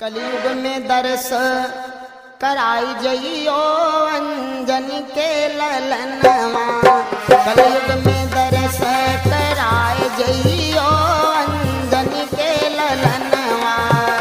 कलयुग में दर्श कराई जइयो अंजनी के ललनवा। कलयुग में दर्श कराई जइयो अंजनी के ललनवा।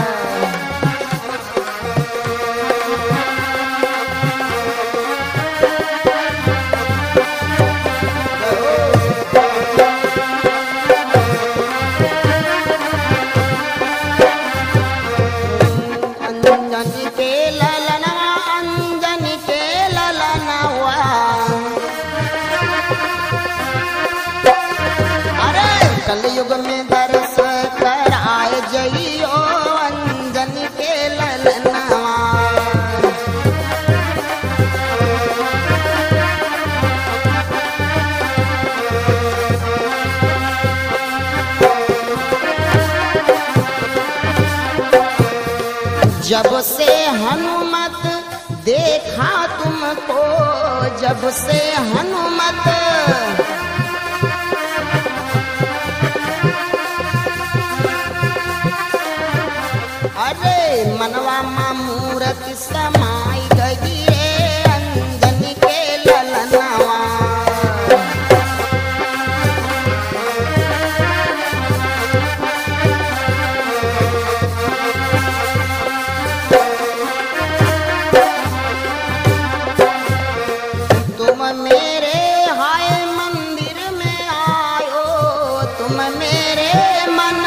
अंजनी के ललनवा, अंजनी के ललनवा। अरे कलयुग में दर्श कराए जइयो अंजनी के ललनवा। जब से हनुमत देखा तुमको, जब से हनुमत अरे मनवा मां मूरत समाई गई रे अंजनी के ललनवा। तुम मेरे हाय मंदिर में आयो, तुम मेरे मन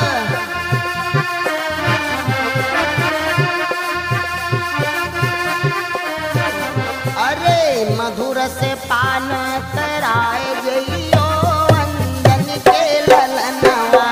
अरे मधुर से पान कराए जइयो अंजनी के ललनवा।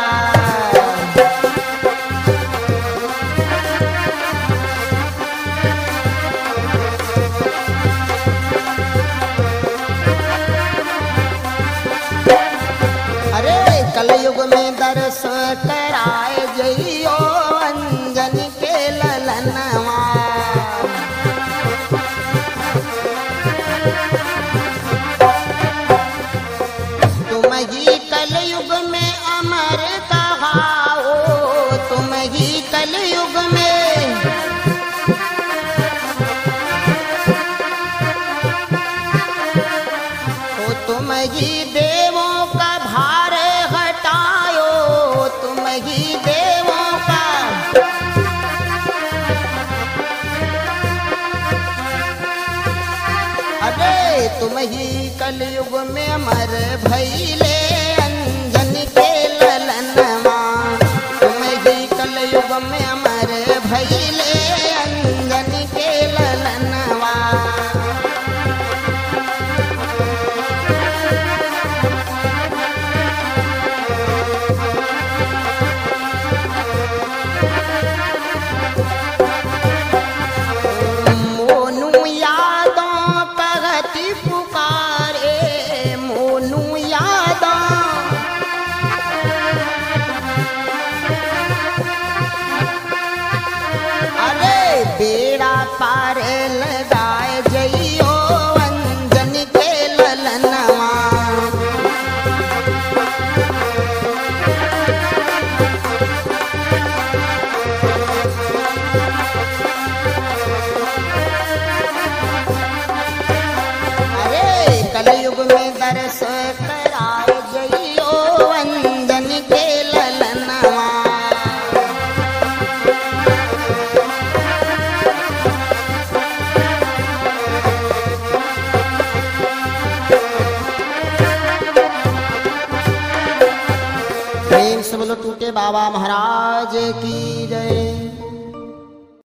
अरे कलयुग में दर्श कराए जइयो अंजनी के ललनवा। तुम ही कलयुग में अमर कहाओ, तुम ही कलयुग में हो, तुम ही देवों का भार हटायो, तुम ही देवों का अरे तुम ही कलयुग में अमर भइले अंजनी के ललनवा। तुम ही कलयुग में अमर भइले अंजनी के ललनवा। मोनू यादों पगति पुकारे, मोनू यादों अरे बेड़ा पार लगाए जइयो अंजनी के ललनवा। अरे कलयुग में दर्श कराए जइयो अंजनी के ललनवा। प्रेम से बोलो टूटे बाबा महाराज की जय।